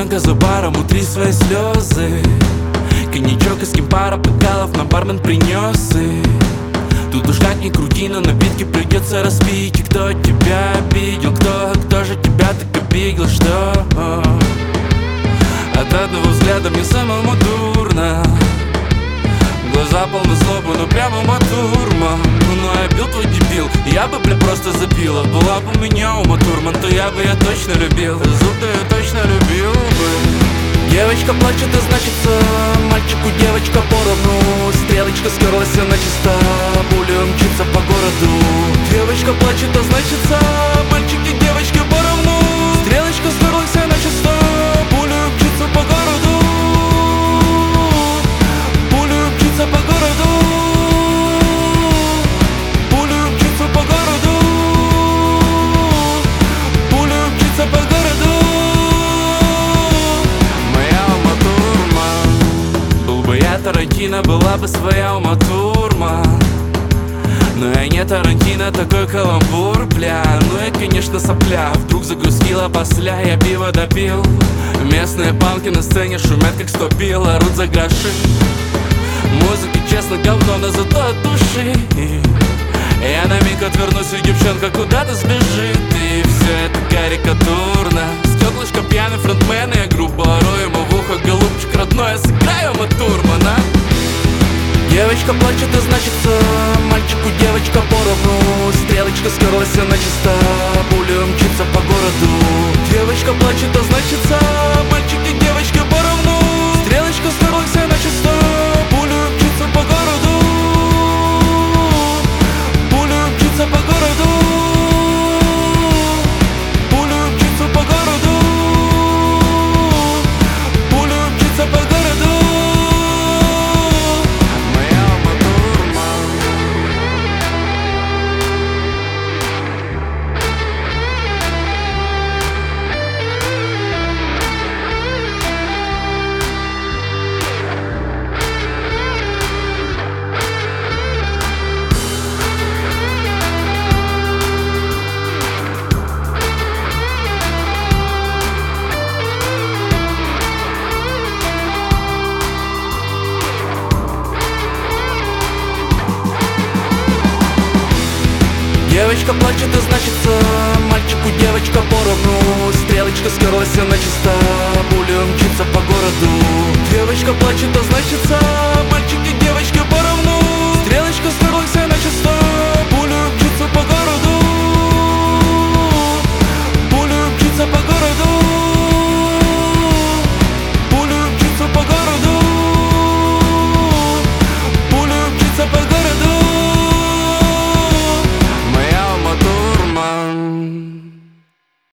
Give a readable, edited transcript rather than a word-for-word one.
девчонка за баром, утри свои слезы. Коньячок из кемпара, бокалов нам бармен принес. И тут уж как ни крути, но напитки придется распить. И кто тебя обидел, кто же тебя так обидел, что от одного взгляда мне самому дурно. Глаза полны злобы, но прямо матурма. Ну я бил твой дебил, я бы, бля, просто забила. Была бы у меня ума турман, то я точно любил. Зуб-то я точно любил бы. Девочка плачет, и значится мальчику девочка поровну. Стрелочка скерлась, она чиста, пуля мчится по городу. Девочка плачет, а значится мальчики девочки поровну. Стрелочка скерлась, она чиста, пуля мчится по городу. Пуля мчится по городу. Пуля мчится по городу. Пуля мчится по городу. Я Тарантино, была бы своя Ума Турман. Но я не Тарантино, такой каламбур, бля. Ну я, конечно, сопля, вдруг загрузила посля. Я пиво допил. Местные панки на сцене шумят, как 100 пил, орут за гроши. Музыка, честно, говно, но зато от души. Я на миг отвернусь, и девчонка куда-то сбежит. И все это карикатурно. Стеклышко пьяный фронтмен, я грубо ору ему в ухо: голубчик родной, я сыграю Матурмана. Девочка плачет, и значится мальчику девочка поровну. Стрелочка скерлась, она чиста, пуля мчится по городу. Девочка плачет, а значится мальчики девочки поровну. Стрелочка скерлась, она чиста, пуля мчится по городу. Пуля мчится по городу. Пуля мчится по городу. Пуля мчится по городу. Моя Матурман. Девочка плачет, и значится мальчику девочка поровну. Стрелочка скерлась, она чиста,